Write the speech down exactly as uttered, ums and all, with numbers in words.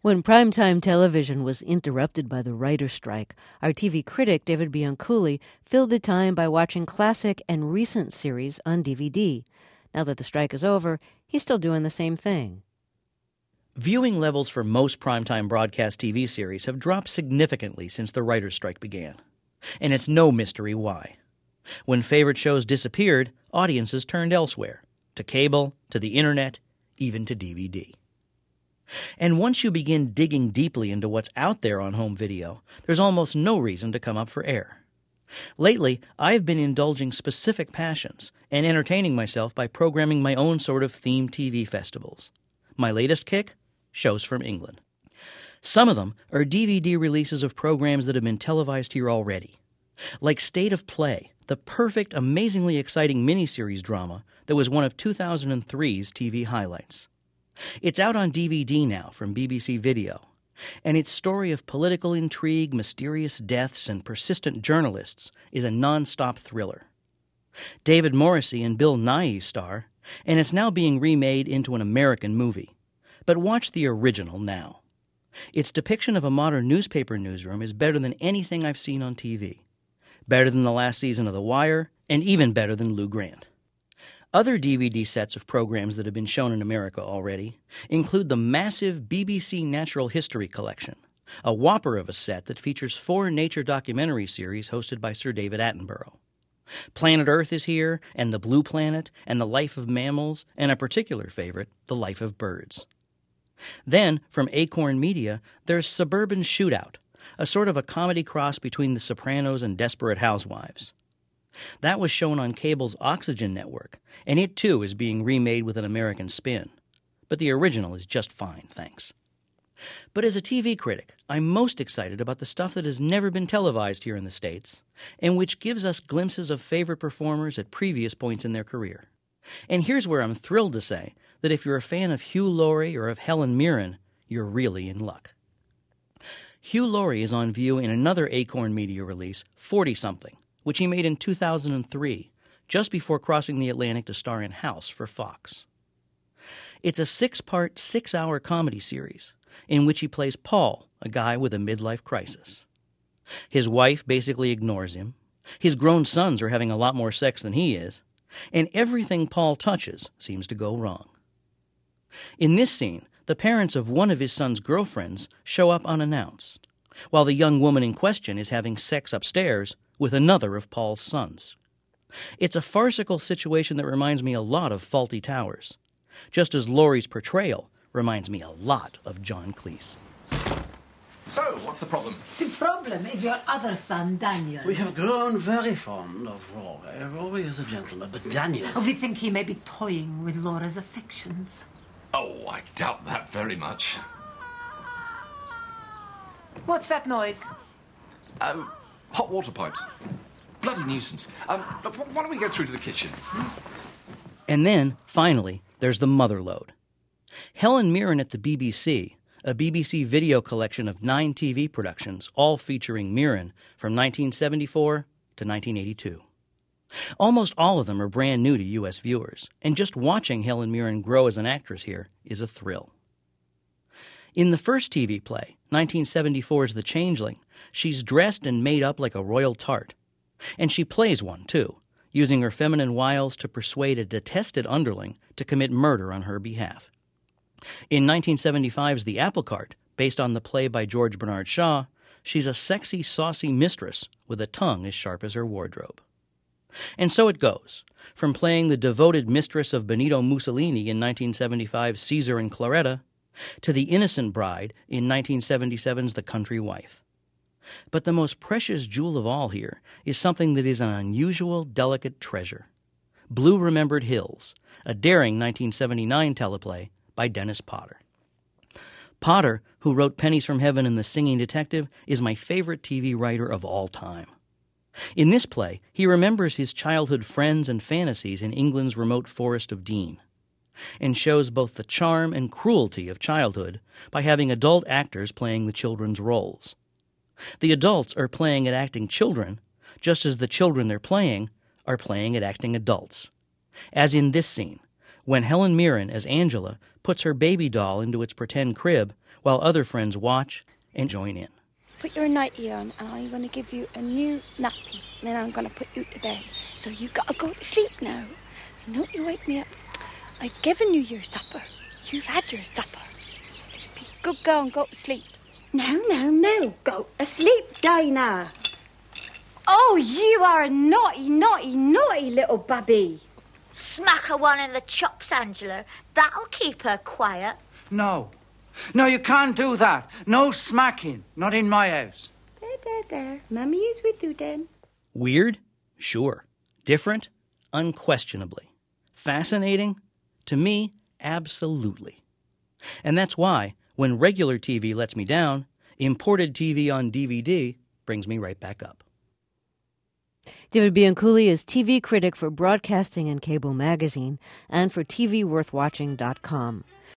When primetime television was interrupted by the writer's strike, our T V critic David Bianculli filled the time by watching classic and recent series on D V D. Now that the strike is over, he's still doing the same thing. Viewing levels for most primetime broadcast T V series have dropped significantly since the writer's strike began. And it's no mystery why. When favorite shows disappeared, audiences turned elsewhere, to cable, to the internet, even to D V D. And once you begin digging deeply into what's out there on home video, there's almost no reason to come up for air. Lately, I've been indulging specific passions and entertaining myself by programming my own sort of themed T V festivals. My latest kick? Shows from England. Some of them are D V D releases of programs that have been televised here already. Like State of Play, the perfect, amazingly exciting miniseries drama that was one of two thousand three's T V highlights. It's out on D V D now from B B C Video, and its story of political intrigue, mysterious deaths, and persistent journalists is a non-stop thriller. David Morrissey and Bill Nighy star, and it's now being remade into an American movie. But watch the original now. Its depiction of a modern newspaper newsroom is better than anything I've seen on T V. Better than the last season of The Wire, and even better than Lou Grant. Other D V D sets of programs that have been shown in America already include the massive B B C Natural History Collection, a whopper of a set that features four nature documentary series hosted by Sir David Attenborough. Planet Earth is here, and The Blue Planet, and The Life of Mammals, and a particular favorite, The Life of Birds. Then, from Acorn Media, there's Suburban Shootout, a sort of a comedy cross between The Sopranos and Desperate Housewives. That was shown on cable's Oxygen network, and it too is being remade with an American spin. But the original is just fine, thanks. But as a T V critic, I'm most excited about the stuff that has never been televised here in the States, and which gives us glimpses of favorite performers at previous points in their career. And here's where I'm thrilled to say that if you're a fan of Hugh Laurie or of Helen Mirren, you're really in luck. Hugh Laurie is on view in another Acorn Media release, forty-something, which he made in two thousand three, just before crossing the Atlantic to star in House for Fox. It's a six-part, six-hour comedy series in which he plays Paul, a guy with a midlife crisis. His wife basically ignores him, his grown sons are having a lot more sex than he is, and everything Paul touches seems to go wrong. In this scene, the parents of one of his son's girlfriends show up unannounced, while the young woman in question is having sex upstairs with another of Paul's sons. It's a farcical situation that reminds me a lot of Fawlty Towers, just as Laurie's portrayal reminds me a lot of John Cleese. So, what's the problem? The problem is your other son, Daniel. We have grown very fond of Rory. Rory is a gentleman, but Daniel... Oh, we think he may be toying with Laura's affections. Oh, I doubt that very much. What's that noise? Um, hot water pipes. Bloody nuisance. Um, look, why don't we go through to the kitchen? And then, finally, there's the mother lode. Helen Mirren at the B B C, a B B C video collection of nine T V productions, all featuring Mirren from nineteen seventy-four to nineteen eighty-two. Almost all of them are brand new to U S viewers, and just watching Helen Mirren grow as an actress here is a thrill. In the first T V play, nineteen seventy-four's The Changeling, she's dressed and made up like a royal tart. And she plays one, too, using her feminine wiles to persuade a detested underling to commit murder on her behalf. In nineteen seventy-five's The Apple Cart, based on the play by George Bernard Shaw, she's a sexy, saucy mistress with a tongue as sharp as her wardrobe. And so it goes, from playing the devoted mistress of Benito Mussolini in nineteen seventy-five's Caesar and Claretta, to the innocent bride in nineteen seventy-seven's The Country Wife. But the most precious jewel of all here is something that is an unusual, delicate treasure. Blue Remembered Hills, a daring nineteen seventy-nine teleplay by Dennis Potter. Potter, who wrote Pennies from Heaven and The Singing Detective, is my favorite T V writer of all time. In this play, he remembers his childhood friends and fantasies in England's remote forest of Dean, and shows both the charm and cruelty of childhood by having adult actors playing the children's roles. The adults are playing at acting children, just as the children they're playing are playing at acting adults. As in this scene, when Helen Mirren, as Angela, puts her baby doll into its pretend crib while other friends watch and join in. Put your nightie on and I'm going to give you a new nappy. Then I'm going to put you to bed. So you got to go to sleep now. And don't you wake me up. I've given you your supper. You've had your supper. Just be a good girl and go to sleep. No, no, no. Go to sleep, Dinah. Oh, you are a naughty, naughty, naughty little babby. Smack her one in the chops, Angela. That'll keep her quiet. No. No, you can't do that. No smacking. Not in my house. There, there, there. Mummy is with you then. Weird? Sure. Different? Unquestionably. Fascinating? To me, absolutely. And that's why, when regular T V lets me down, imported T V on D V D brings me right back up. David Bianculli is T V critic for Broadcasting and Cable Magazine and for T V Worth Watching dot com.